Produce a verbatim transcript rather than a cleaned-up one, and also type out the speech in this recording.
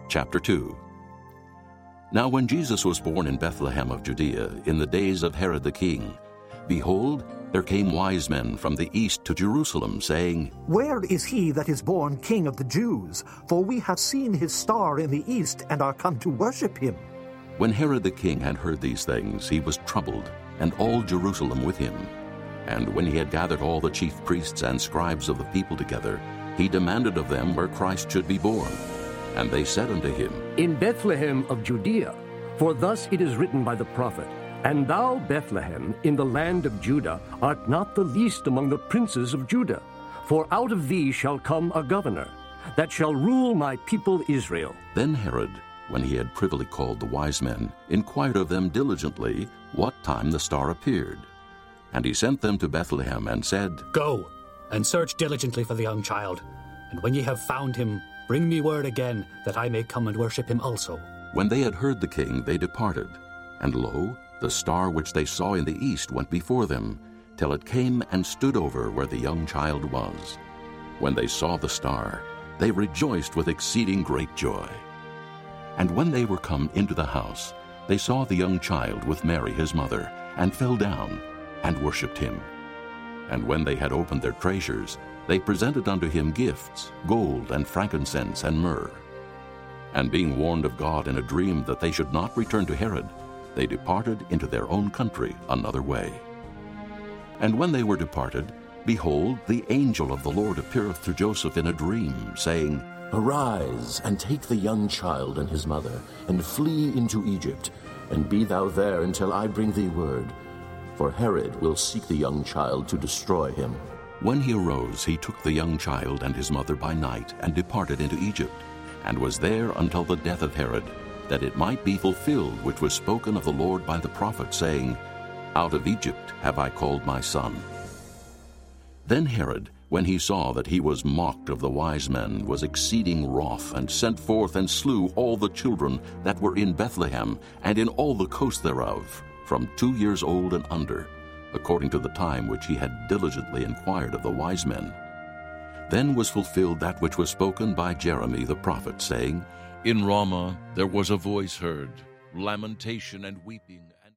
Chapter two. Now when Jesus was born in Bethlehem of Judea, in the days of Herod the king, behold, there came wise men from the east to Jerusalem, saying, Where is he that is born King of the Jews? For we have seen his star in the east, and are come to worship him. When Herod the king had heard these things, he was troubled, and all Jerusalem with him. And when he had gathered all the chief priests and scribes of the people together, he demanded of them where Christ should be born. And they said unto him, In Bethlehem of Judea, for thus it is written by the prophet, And thou, Bethlehem, in the land of Judah, art not the least among the princes of Judah. For out of thee shall come a governor, that shall rule my people Israel. Then Herod, when he had privily called the wise men, inquired of them diligently what time the star appeared. And he sent them to Bethlehem, and said, Go, and search diligently for the young child, and when ye have found him, bring me word again, that I may come and worship him also. When they had heard the king, they departed. And lo, the star which they saw in the east went before them, till it came and stood over where the young child was. When they saw the star, they rejoiced with exceeding great joy. And when they were come into the house, they saw the young child with Mary his mother, and fell down, and worshipped him. And when they had opened their treasures, they presented unto him gifts, gold, and frankincense, and myrrh. And being warned of God in a dream that they should not return to Herod, they departed into their own country another way. And when they were departed, behold, the angel of the Lord appeareth to Joseph in a dream, saying, Arise, and take the young child and his mother, and flee into Egypt, and be thou there until I bring thee word. For Herod will seek the young child to destroy him. When he arose, he took the young child and his mother by night, and departed into Egypt, and was there until the death of Herod, that it might be fulfilled which was spoken of the Lord by the prophet, saying, Out of Egypt have I called my son. Then Herod, when he saw that he was mocked of the wise men, was exceeding wroth, and sent forth and slew all the children that were in Bethlehem, and in all the coast thereof, from two years old and under, according to the time which he had diligently inquired of the wise men. Then was fulfilled that which was spoken by Jeremy the prophet, saying, In Ramah there was a voice heard, lamentation and weeping.